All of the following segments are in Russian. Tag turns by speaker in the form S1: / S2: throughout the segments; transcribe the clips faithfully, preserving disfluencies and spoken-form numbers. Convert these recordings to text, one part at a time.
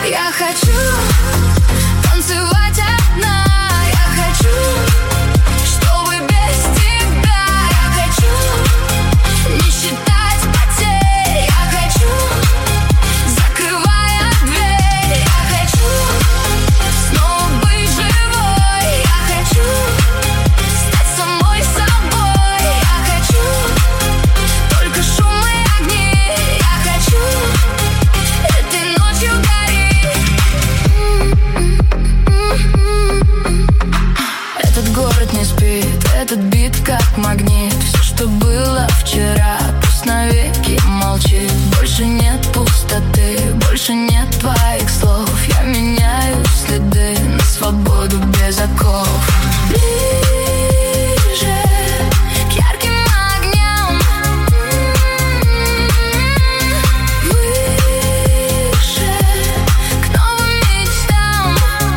S1: Я хочу танцевать одна. Я хочу, чтобы без тебя. Я хочу не считать потерь. Я хочу, закрывая дверь. Я хочу снова быть живой. Я хочу стать самой собой. Я хочу только шум и огни. Я хочу этой ночью гореть. Этот город не спит, этот бит как магнит. Все, что было вчера, пусть навеки молчит. Больше нет пустоты, больше нет твоих слов. Я меняю следы на свободу без оков. Ближе к ярким огням, выше к новым мечтам.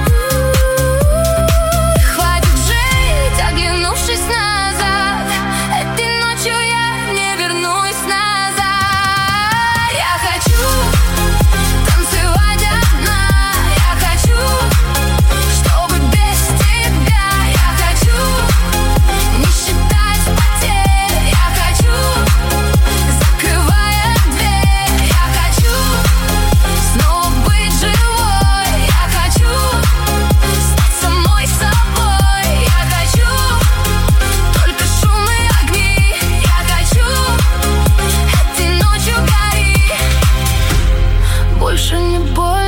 S1: Хватит жить, оглянувшись назад. Этой ночью я не вернусь назад. Я хочу танцевать одна. Я хочу, чтобы без тебя. Я хочу не считать потерь. Я хочу, закрывая дверь. Я хочу снова быть живой. Я хочу стать самой собой. Я хочу только шум и огни. Я хочу этой ночью гореть. Больше не больно.